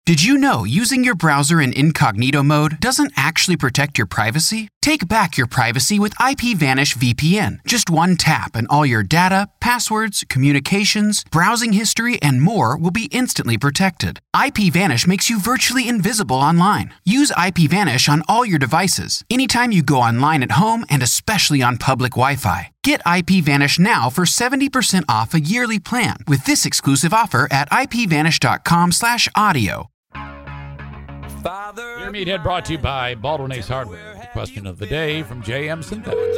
Did you know using your browser in incognito mode doesn't actually protect your privacy? Take back your privacy with IPVanish VPN. Just one tap and all your data, passwords, communications, browsing history, and more will be instantly protected. IPVanish makes you virtually invisible online. Use IPVanish on all your devices, anytime you go online at home and especially on public Wi-Fi. Get IPVanish now for 70% off a yearly plan with this exclusive offer at ipvanish.com/audio. Your Meathead brought to you by Baldwin Ace Hardware. The question of the day from JM Synthetics.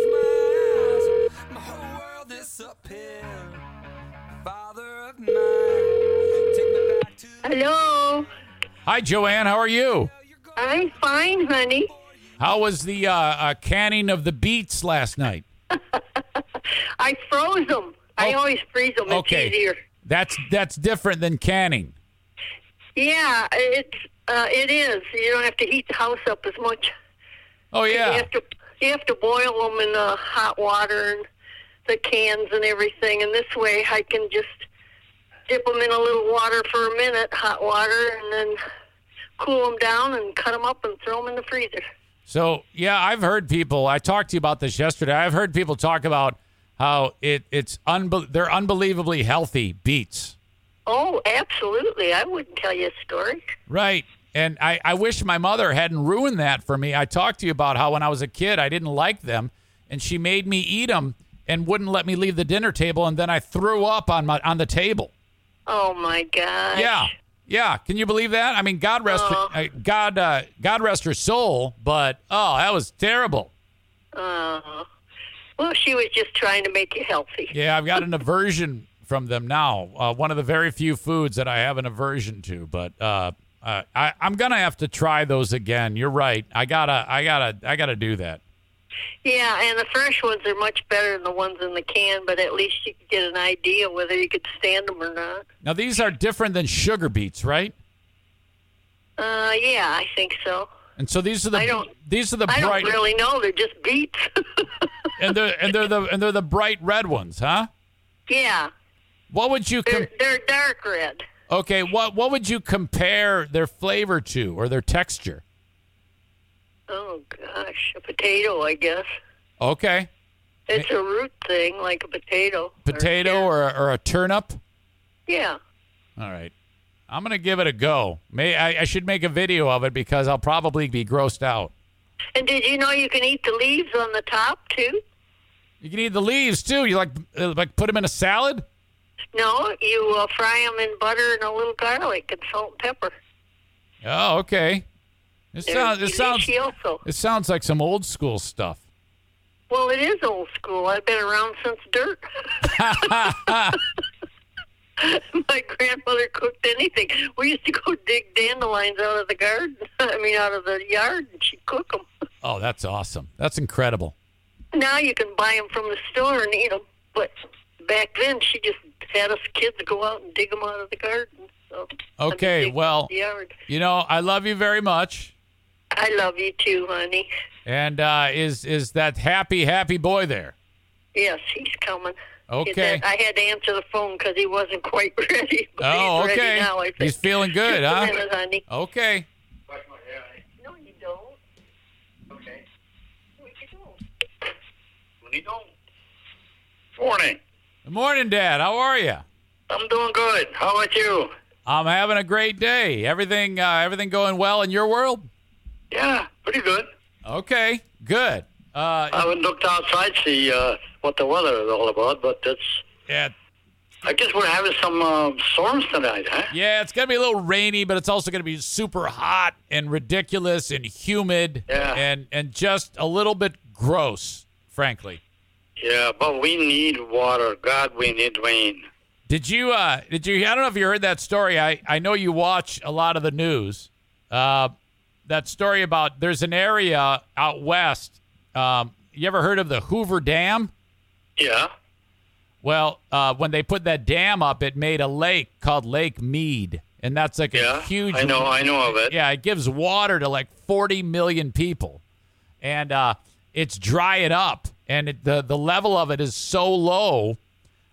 Hello. Hi, Joanne. How are you? I'm fine, honey. How was the canning of the beets last night? I froze them. I always freeze them. Okay. It's easier. That's different than canning. Yeah, it is. You don't have to heat the house up as much. Oh, yeah. You have to boil them in hot water and the cans and everything. And this way I can just dip them in a little water for a minute, hot water, and then cool them down and cut them up and throw them in the freezer. So, yeah, I've heard people, I talked to you about this yesterday. I've heard people talk about how they're unbelievably healthy beets. Oh, absolutely. I wouldn't tell you a story. Right. And I wish my mother hadn't ruined that for me. I talked to you about how when I was a kid, I didn't like them, and she made me eat them and wouldn't let me leave the dinner table, and then I threw up on the table. Oh, my gosh. Yeah. Yeah. Can you believe that? I mean, God rest her soul, but, that was terrible. Well, she was just trying to make you healthy. Yeah, I've got an aversion from them now. One of the very few foods that I have an aversion to, but I'm gonna have to try those again. You're right. I gotta do that. Yeah, and the fresh ones are much better than the ones in the can, but at least you could get an idea whether you could stand them or not. Now these are different than sugar beets, right? Yeah, I think so. And so these are the I bright. don't really know. They're just beets. and they're the bright red ones, huh? Yeah. What would you? They're dark red. Okay. What would you compare their flavor to or their texture? Oh gosh, a potato, I guess. Okay. It's a root thing, like a potato. Potato or a turnip. Yeah. All right. I'm gonna give it a go. I should make a video of it because I'll probably be grossed out. And did you know you can eat the leaves on the top too? You can eat the leaves too. You like put them in a salad? No, you fry them in butter and a little garlic and salt and pepper. Oh, okay. It sounds like some old school stuff. Well, it is old school. I've been around since dirt. My grandmother cooked anything. We used to go dig dandelions out of the garden. Out of the yard, and she'd cook them. Oh, that's awesome. That's incredible. Now you can buy them from the store and eat them. But back then, she just had us kids go out and dig them out of the garden. So, okay, well, I love you very much. I love you too, honey. And is that happy boy there? Yes, he's coming. Okay. I had to answer the phone because he wasn't quite ready. But oh, he's okay. Ready now, I think. He's feeling good, Just huh? a minute, honey. Okay. No, you don't. Okay. No, you don't. When you don't. Morning. Good morning, Dad. How are you? I'm doing good. How about you? I'm having a great day. Everything going well in your world? Yeah, pretty good. Okay, good. I haven't looked outside to see what the weather is all about, but yeah. I guess we're having some storms tonight, huh? Yeah, it's going to be a little rainy, but it's also going to be super hot and ridiculous and humid and just a little bit gross, frankly. Yeah, but we need water. God, we need rain. Did you, I don't know if you heard that story. I know you watch a lot of the news. That story about there's an area out west. You ever heard of the Hoover Dam? Yeah. Well, when they put that dam up, it made a lake called Lake Mead. And that's like a huge... I know of it. Yeah, it gives water to like 40 million people. And it's drying up. And the level of it is so low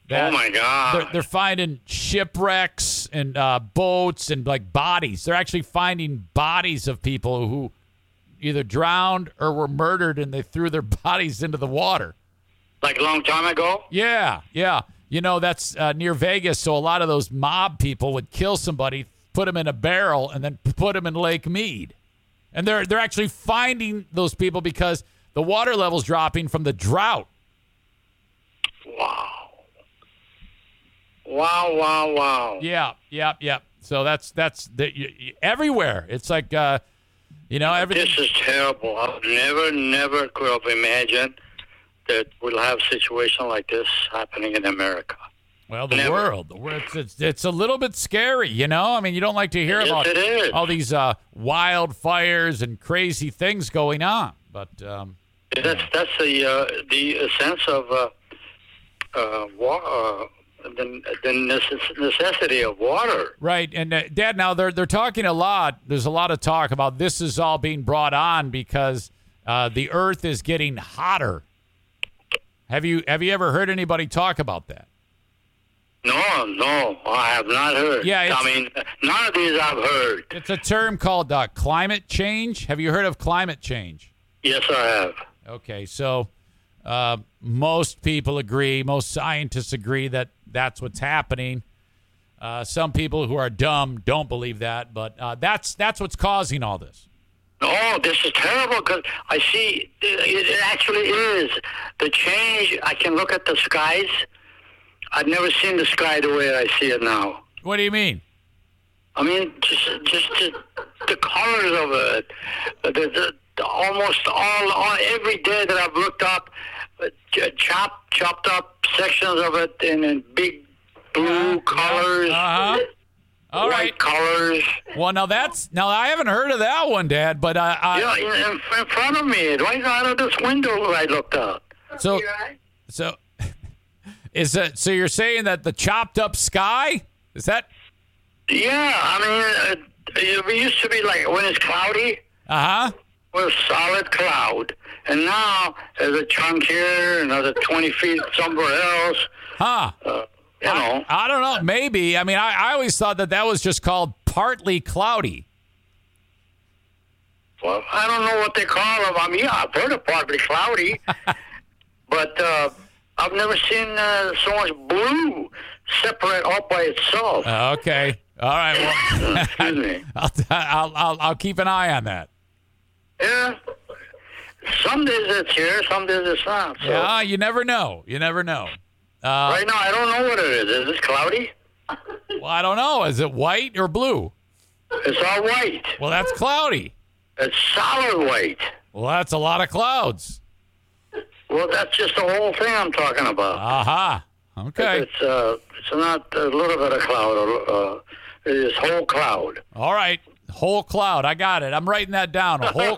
that Oh my God. they're finding shipwrecks and boats and like bodies. They're actually finding bodies of people who either drowned or were murdered, and they threw their bodies into the water. Like a long time ago? Yeah. You know, that's near Vegas, so a lot of those mob people would kill somebody, put them in a barrel, and then put them in Lake Mead. And they're actually finding those people because the water level's dropping from the drought. Wow. Yeah. So that's everywhere. It's like, everything. This is terrible. I never could have imagined that we'll have a situation like this happening in America. Well, the world, it's a little bit scary, you know? I mean, you don't like to hear about it is. all these wildfires and crazy things going on. But That's the sense of the necessity of water. right. And Dad, now they're talking a lot. There's a lot of talk about this is all being brought on because the Earth is getting hotter. Have you ever heard anybody talk about that? No, I have not heard. Yeah, I mean, none of these I've heard. It's a term called climate change. Have you heard of climate change? Yes, I have. Okay, so most people agree, most scientists agree that that's what's happening. Some people who are dumb don't believe that, but that's what's causing all this. Oh, this is terrible because I see it actually is. The change, I can look at the skies. I've never seen the sky the way I see it now. What do you mean? I mean, just the colors of it. Almost all every day that I've looked up, chopped up sections of it in big blue colors, All white right. colors. Well, now I haven't heard of that one, Dad. But Yeah, in front of me, right out of this window, I looked out. so is it? So you're saying that the chopped up sky is that? Yeah, I mean, it used to be like when it's cloudy. Was solid cloud, and now there's a chunk here, another 20 feet somewhere else. You know. I don't know. Maybe. I mean, I always thought that was just called partly cloudy. Well, I don't know what they call them. I mean, yeah, I've heard of partly cloudy, but I've never seen so much blue separate all by itself. Okay. All right. Well, Excuse me. I'll keep an eye on that. Yeah. Some days it's here, some days it's not. So. Yeah, you never know. You never know. Right now, I don't know what it is. Is it cloudy? Well, I don't know. Is it white or blue? It's all white. Well, that's cloudy. It's solid white. Well, that's a lot of clouds. Well, that's just the whole thing I'm talking about. Aha. Okay. It's not a little bit of cloud. It is whole cloud. All right. Whole cloud. I got it. I'm writing that down. A whole.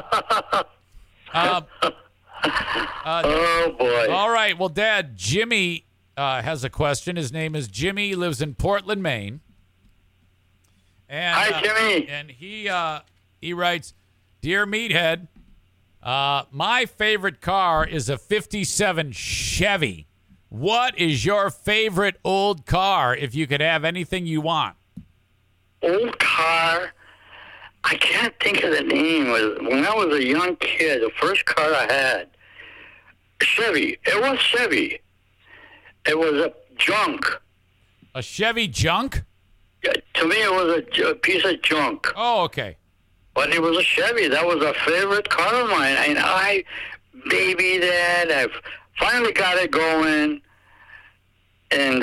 Oh, boy. All right. Well, Dad, Jimmy has a question. His name is Jimmy. He lives in Portland, Maine. And, Hi, Jimmy. And he writes, Dear Meathead, my favorite car is a 57 Chevy. What is your favorite old car if you could have anything you want? Old car. I can't think of the name. When I was a young kid, the first car I had, Chevy. It was Chevy. It was a junk. A Chevy junk? To me, it was a piece of junk. Oh, okay. But it was a Chevy. That was a favorite car of mine. And I babied it. I've finally got it going. And,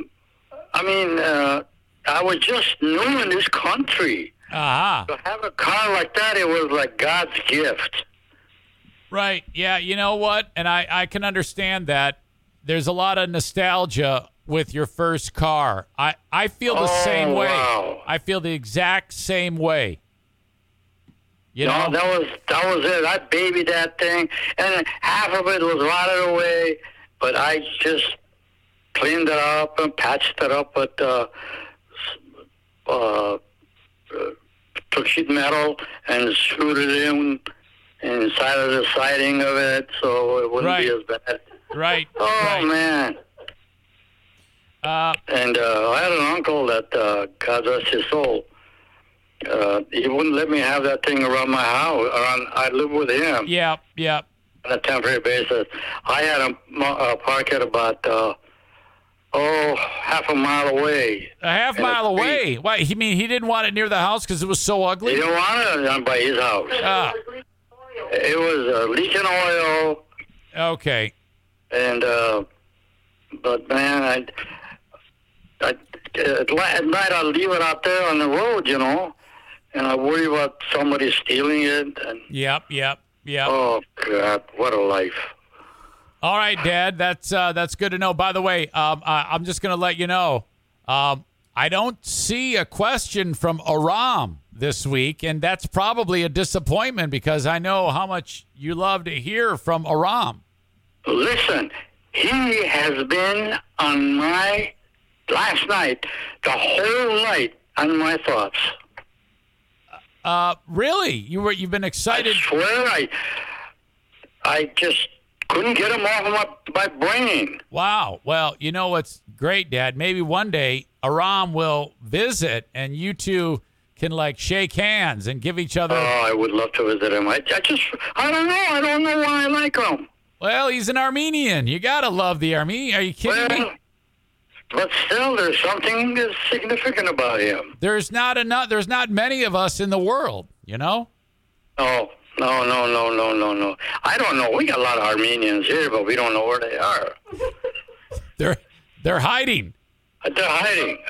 I was just new in this country. Uh-huh. To have a car like that, it was like God's gift. Right. Yeah, you know what? And I can understand that. There's a lot of nostalgia with your first car. I feel the same way. Wow. I feel the exact same way. You know? That was it. I babied that thing, and half of it was rotted away, but I just cleaned it up and patched it up with took sheet metal and screwed it inside of the siding of it so it wouldn't be as bad. Right. Oh, right. man. And I had an uncle that, God rest his soul, he wouldn't let me have that thing around my house. I lived with him. Yep. On a temporary basis. I had a park at about, half a mile away. A half mile away? Why? You mean he didn't want it near the house because it was so ugly? He didn't want it by his house. It was leaking oil. Okay. And, but man, at night I'd leave it out there on the road, you know, and I worry about somebody stealing it. And Yep. oh God, what a life! All right, Dad, that's good to know. By the way, I'm just going to let you know, I don't see a question from Aram this week, and that's probably a disappointment because I know how much you love to hear from Aram. Listen, he has been on my last night, the whole night on my thoughts. Really? You've been excited? I swear, I just couldn't get him off of my brain. Wow. Well, you know what's great, Dad? Maybe one day Aram will visit and you two can like shake hands and give each other. Oh, I would love to visit him. I don't know. I don't know why I like him. Well, he's an Armenian. You gotta love the Armenian. Are you kidding me? But still, there's something that's significant about him. There's not many of us in the world, you know? No. I don't know. We got a lot of Armenians here, but we don't know where they are. They're hiding. They're hiding.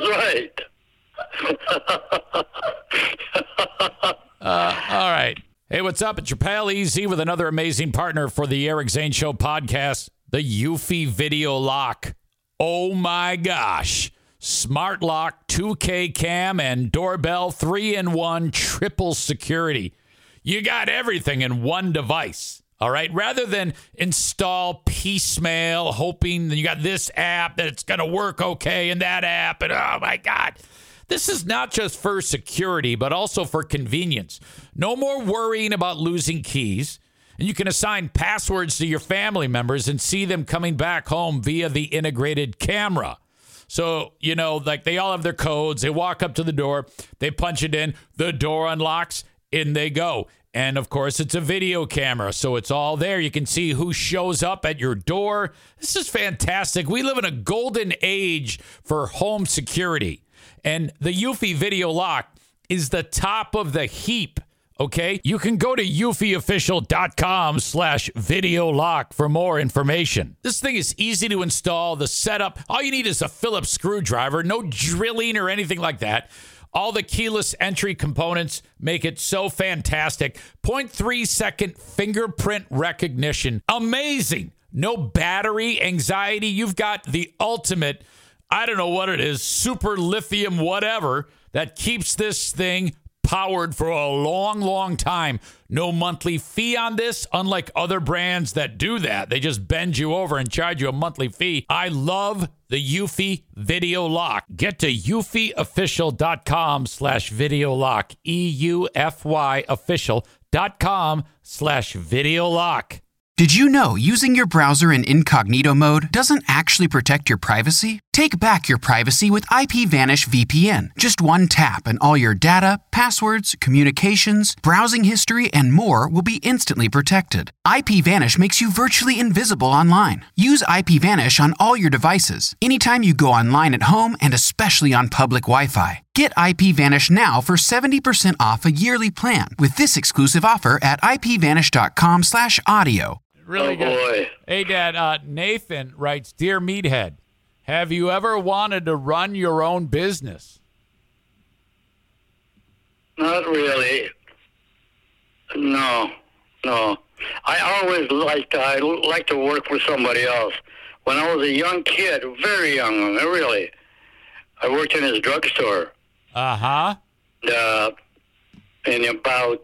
That's right. All right. Hey, what's up? It's your pal Easy with another amazing partner for the Eric Zane Show podcast, the Eufy Video Lock. Oh my gosh. Smart Lock, 2K Cam, and Doorbell 3-in-1 triple security. You got everything in one device. All right. Rather than install piecemeal, hoping that you got this app that it's going to work okay and that app. And oh my God. This is not just for security, but also for convenience. No more worrying about losing keys. And you can assign passwords to your family members and see them coming back home via the integrated camera. So, you know, like they all have their codes. They walk up to the door. They punch it in. The door unlocks. In they go. And, of course, it's a video camera, so it's all there. You can see who shows up at your door. This is fantastic. We live in a golden age for home security. And the Eufy Video Lock is the top of the heap, okay? You can go to eufyofficial.com/video lock for more information. This thing is easy to install. The setup, all you need is a Phillips screwdriver, no drilling or anything like that. All the keyless entry components make it so fantastic. 0.3-second fingerprint recognition. Amazing. No battery anxiety. You've got the ultimate, I don't know what it is, super lithium whatever that keeps this thing powered for a long, long time. No monthly fee on this, unlike other brands that do that. They just bend you over and charge you a monthly fee. I love the Eufy Video Lock. Get to eufyofficial.com/video lock. EUFY official.com/video lock. Did you know using your browser in incognito mode doesn't actually protect your privacy? Take back your privacy with IPVanish VPN. Just one tap and all your data, passwords, communications, browsing history, and more will be instantly protected. IPVanish makes you virtually invisible online. Use IPVanish on all your devices, anytime you go online at home and especially on public Wi-Fi. Get IPVanish now for 70% off a yearly plan with this exclusive offer at ipvanish.com/audio. Really good. Boy. Hey, Dad, Nathan writes, Dear Meathead, have you ever wanted to run your own business? Not really. No. I always like to work for somebody else. When I was a young kid, very young, really, I worked in his drugstore. Uh-huh. In about,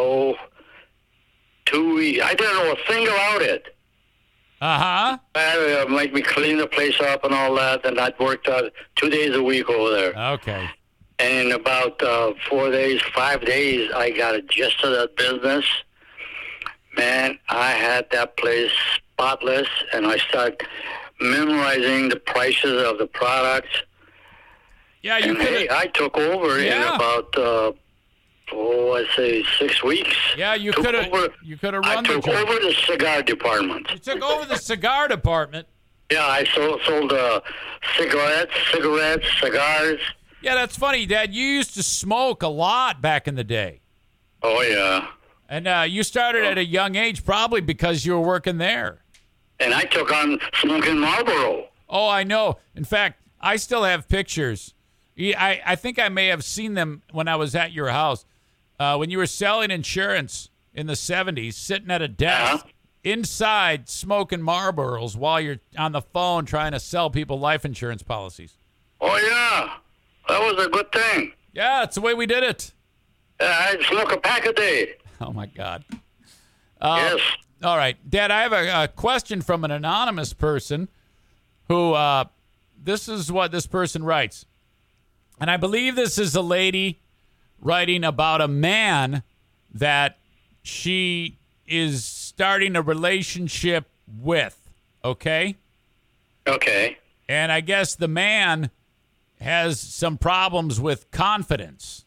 2 weeks. I didn't know a thing about it. Uh-huh. Make me clean the place up and all that, and I'd worked 2 days a week over there. Okay. And in about 4 days, 5 days, I got a gist of that business. Man, I had that place spotless, and I started memorizing the prices of the products. Yeah, you And could. hey, I took over in Yeah. about, I'd say 6 weeks. Yeah, you Took could have. over- You could have I run the took joint. over the cigar department. You took over the cigar department. Yeah, I sold cigarettes, cigars. Yeah, that's funny, Dad. You used to smoke a lot back in the day, Oh, yeah. and you started at a young age, probably because you were working there. And I took on smoking Marlboro. Oh, I know. In fact, I still have pictures. I think I may have seen them when I was at your house. When you were selling insurance in the 70s, sitting at a desk inside smoking Marlboros while you're on the phone trying to sell people life insurance policies. Oh, yeah. That was a good thing. Yeah, it's the way we did it. I'd smoke a pack a day. Oh, my God. Yes. All right. Dad, I have a question from an anonymous person who this is what this person writes. And I believe this is a lady writing about a man that she is starting a relationship with. Okay? Okay. And I guess the man has some problems with confidence.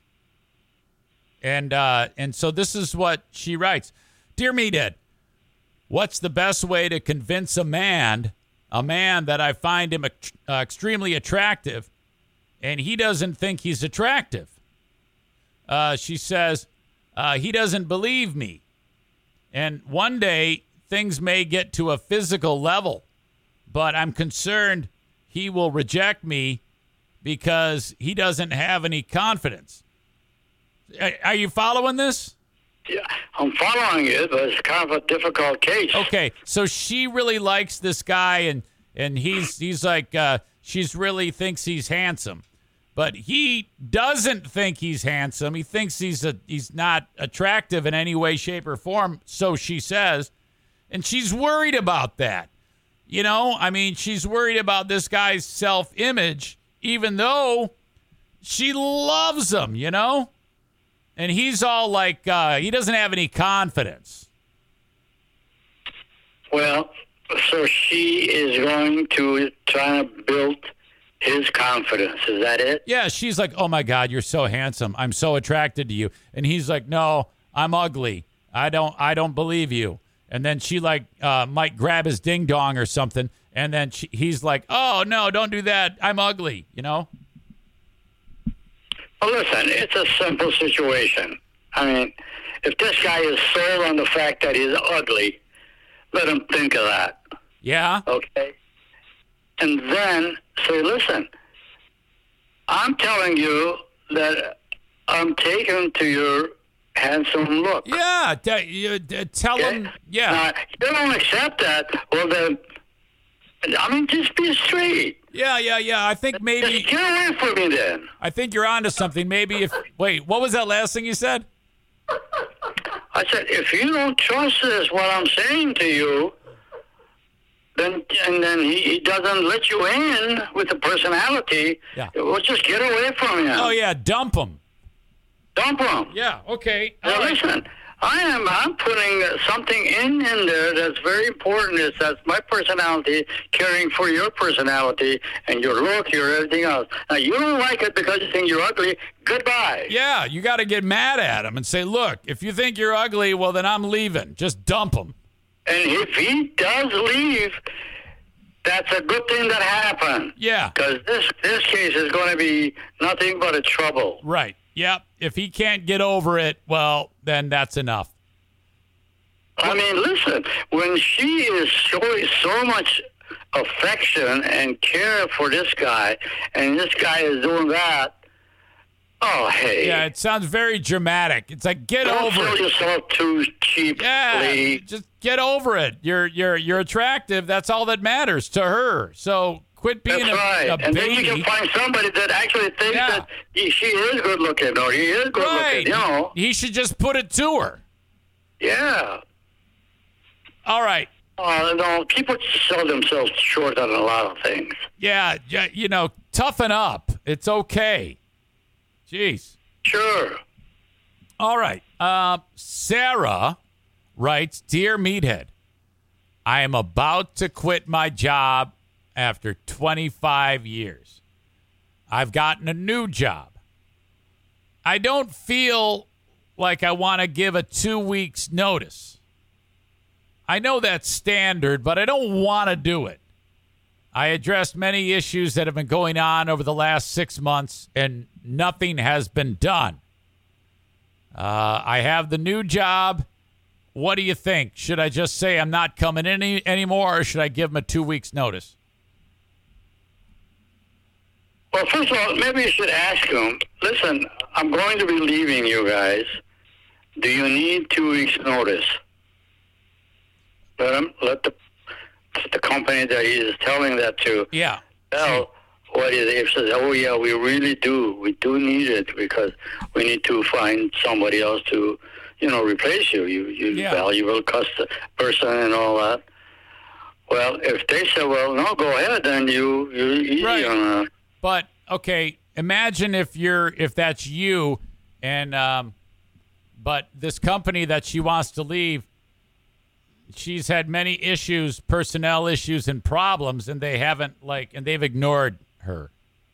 And so this is what she writes. Dear Meathead, what's the best way to convince a man that I find him extremely attractive and he doesn't think he's attractive? She says, he doesn't believe me. And one day things may get to a physical level, but I'm concerned he will reject me because he doesn't have any confidence. Are you following this? Yeah, I'm following it, but it's kind of a difficult case. Okay, so she really likes this guy, and he's like, she's really thinks he's handsome, but he doesn't think he's handsome. He thinks he's not attractive in any way, shape, or form. So she says, and she's worried about that. You know, I mean, she's worried about this guy's self-image, even though she loves him. You know. And he's all like, he doesn't have any confidence. Well, so she is going to try to build his confidence. Is that it? Yeah, she's like, oh, my God, you're so handsome. I'm so attracted to you. And he's like, no, I'm ugly. I don't believe you. And then she like might grab his ding dong or something. And then he's like, oh, no, don't do that. I'm ugly, you know? Well, listen, it's a simple situation. I mean, if this guy is sold on the fact that he's ugly, let him think of that. Yeah. Okay? And then say, listen, I'm telling you that I'm taken to your handsome look. Yeah. Tell him. Yeah. Now, if you don't accept that, well, then, I mean, just be straight. Yeah. I think maybe. Just get away from me then. I think you're onto something. Maybe wait, what was that last thing you said? I said, if you don't trust this, what I'm saying to you, then he doesn't let you in with the personality. Yeah. Well, just get away from him. Oh, yeah, dump him. Dump him. Yeah, okay. Now, All right. listen, I'm putting something in there that's very important. That's my personality caring for your personality and your look, your everything else. Now, you don't like it because you think you're ugly. Goodbye. Yeah, you got to get mad at him and say, look, if you think you're ugly, well, then I'm leaving. Just dump him. And if he does leave, that's a good thing that happened. Yeah. Because this case is going to be nothing but a trouble. Right. Yep. If he can't get over it, well, then that's enough. I mean, listen, when she is showing so much affection and care for this guy, and this guy is doing that, oh, hey. Yeah, it sounds very dramatic. It's like, get Don't over sell it. yourself too cheaply. Yeah, just get over it. You're attractive. That's all that matters to her. So quit being That's right. a And baby. then you can find somebody that actually thinks that she is good looking or he is good Right. looking, you know. He should just put it to her. Yeah. All right. No, people sell themselves short on a lot of things. Yeah, toughen up. It's okay. Jeez. Sure. All right. Sarah writes, Dear Meathead, I am about to quit my job after 25 years. I've gotten a new job. I don't feel like I want to give a 2 weeks notice. I know that's standard, but I don't want to do it. I addressed many issues that have been going on over the last 6 months, and nothing has been done. I have the new job. What do you think? Should I just say I'm not coming in anymore, or should I give him a 2 weeks notice? Well, first of all, maybe you should ask him, listen, I'm going to be leaving you guys. Do you need 2 weeks notice? Let the company that he is telling that to tell what is it. If says, oh yeah, we really do. We do need it because we need to find somebody else to, replace you. You're valuable person and all that. Well, if they say, well, no, go ahead, then you easy right. on that. But okay, imagine if that's you, and but this company that she wants to leave, she's had many issues, personnel issues, and problems, and they haven't and they've ignored her.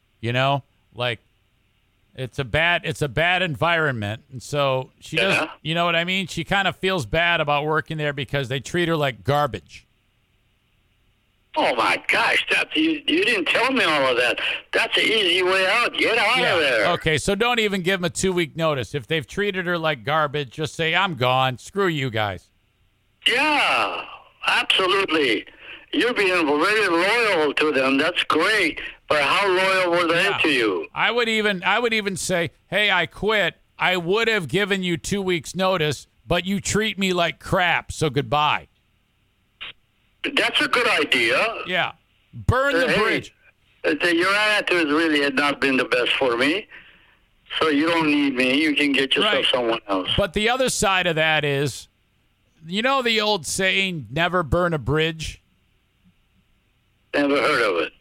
It's a bad environment, and so she doesn't. You know what I mean? She kind of feels bad about working there because they treat her like garbage. Oh, my gosh, you didn't tell me all of that. That's an easy way out. Get out of there. Okay, so don't even give them a 2 week notice. If they've treated her like garbage, just say, I'm gone. Screw you guys. Yeah, absolutely. You're being very loyal to them. That's great. But how loyal were they to you? I would even say, hey, I quit. I would have given you 2 weeks notice, but you treat me like crap, so goodbye. That's a good idea. Yeah. Burn the bridge. Your attitude really had not been the best for me. So you don't need me. You can get yourself someone else. But the other side of that is, the old saying, never burn a bridge? Never heard of it.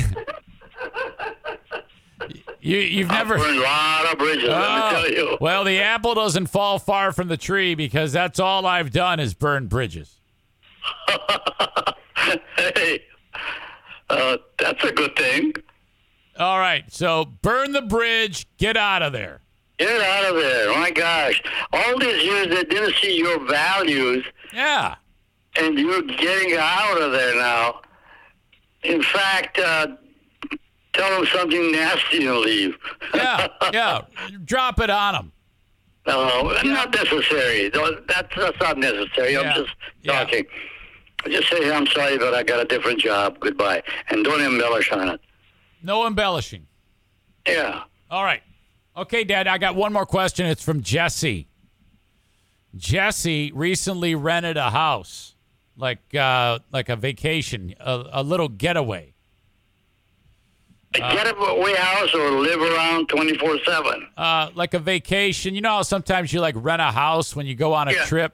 You've never burned a lot of bridges, let me tell you. Well, the apple doesn't fall far from the tree because that's all I've done is burn bridges. Hey, that's a good thing. All right, so burn the bridge, get out of there. Get out of there. My gosh. All these years they didn't see your values. Yeah. And you're getting out of there now. In fact, tell them something nasty and leave. Yeah. Drop it on them. No, not necessary. That's not necessary. I'm just talking. Just say, I'm sorry, but I got a different job. Goodbye. And don't embellish on it. No embellishing. Yeah. All right. Okay, Dad, I got one more question. It's from Jesse. Jesse recently rented a house, like a vacation, a little getaway. A getaway house or live around 24/7? Like a vacation. You know how sometimes you rent a house when you go on a trip?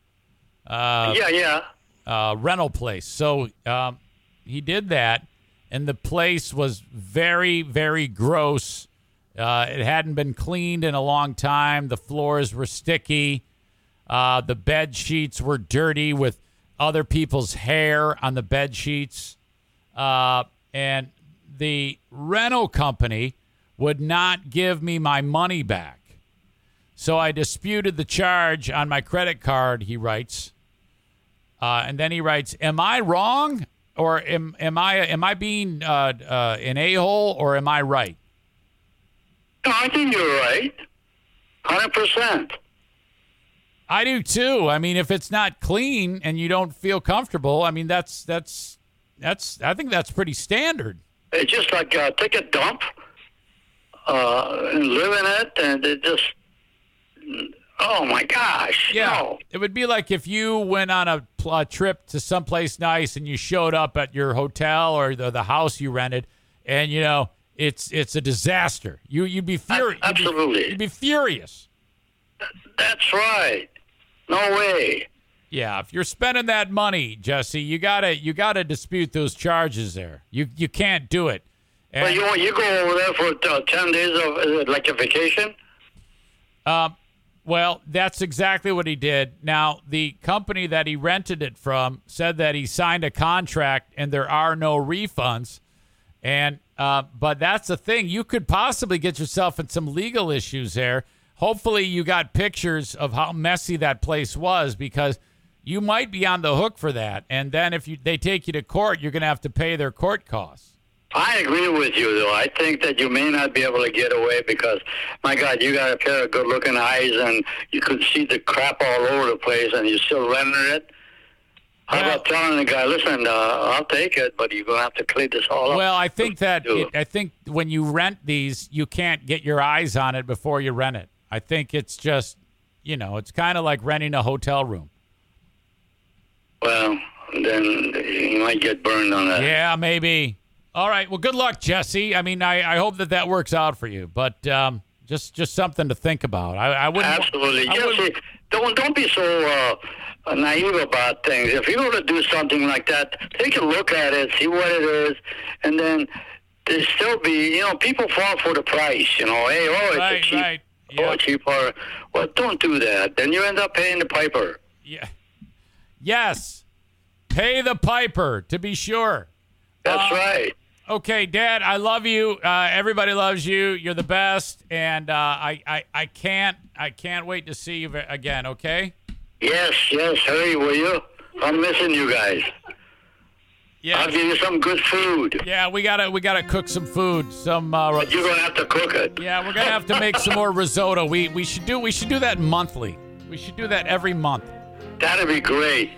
Rental place. So he did that, and the place was very, very gross. It hadn't been cleaned in a long time. The floors were sticky. The bed sheets were dirty with other people's hair on the bed sheets. And the rental company would not give me my money back. So I disputed the charge on my credit card, he writes. And then he writes, am I wrong? Or am I being an a-hole, or am I right? No, I think you're right. 100%. I do too. I mean, if it's not clean and you don't feel comfortable, I mean, that's I think that's pretty standard. It's just like take a dump and live in it, and it just, oh my gosh. Yeah. No. It would be like if you went on a trip to someplace nice and you showed up at your hotel or the house you rented, and it's a disaster. You'd be furious. Absolutely. You'd be furious. That's right. No way. Yeah, if you're spending that money, Jesse, you gotta dispute those charges there. You can't do it. Well, you go over there for 10 days of, is it like a vacation? Well, that's exactly what he did. Now, the company that he rented it from said that he signed a contract and there are no refunds. And but that's the thing. You could possibly get yourself in some legal issues there. Hopefully you got pictures of how messy that place was, because you might be on the hook for that. And then if they take you to court, you're going to have to pay their court costs. I agree with you, though. I think that you may not be able to get away because, my God, you got a pair of good-looking eyes and you could see the crap all over the place and you're still renting it. How about telling the guy, listen, I'll take it, but you're going to have to clean this all up? Well, I think I think when you rent these, you can't get your eyes on it before you rent it. I think it's just, it's kind of like renting a hotel room. Well, then you might get burned on that. Yeah, maybe. All right. Well, good luck, Jesse. I mean, I hope that works out for you, but just something to think about. I wouldn't. Absolutely. Jesse, don't be so naive about things. If you're going to do something like that, take a look at it, see what it is, and then there still be, people fall for the price. Hey, it's cheap. Right. Yep. Cheaper. Well, don't do that. Then you end up paying the piper. Yeah. Yes. Pay the piper, to be sure. That's right. Okay, Dad, I love you. Everybody loves you. You're the best, and I can't wait to see you again. Okay? Yes. Hurry, will you? I'm missing you guys. Yeah. I'll give you some good food. Yeah, we gotta cook some food. But you're gonna have to cook it. Yeah, we're gonna have to make some more risotto. We should do that monthly. We should do that every month. That'd be great.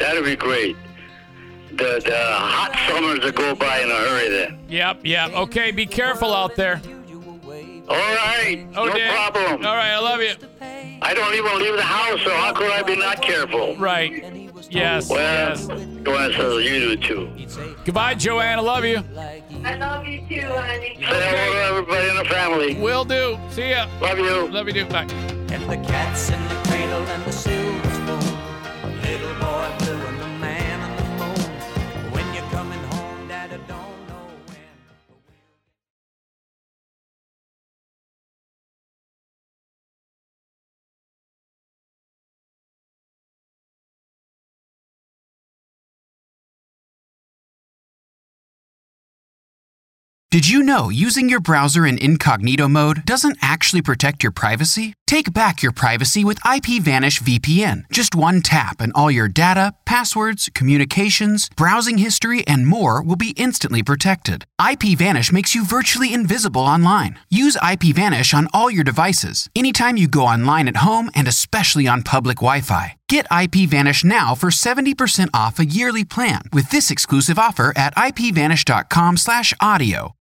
The hot summers will go by in a hurry then. Yep. Okay, be careful out there. All right. No problem. All right, I love you. I don't even leave the house, so how could I be not careful? Right. Yes. Well, Joanne says you do too. Goodbye, Joanne. I love you. I love you too, honey. Say hello to everybody in the family. Will do. See ya. Love you. Love you too. Bye. And the cat's in the cradle and the silver spoon. Little boy blue and the man on the moon. When you're coming home, Dad, I don't know when. Did you know using your browser in incognito mode doesn't actually protect your privacy? Take back your privacy with IPVanish VPN. Just one tap and all your data, passwords, communications, browsing history, and more will be instantly protected. IPVanish makes you virtually invisible online. Use IPVanish on all your devices, anytime you go online at home and especially on public Wi-Fi. Get IPVanish now for 70% off a yearly plan with this exclusive offer at ipvanish.com/audio.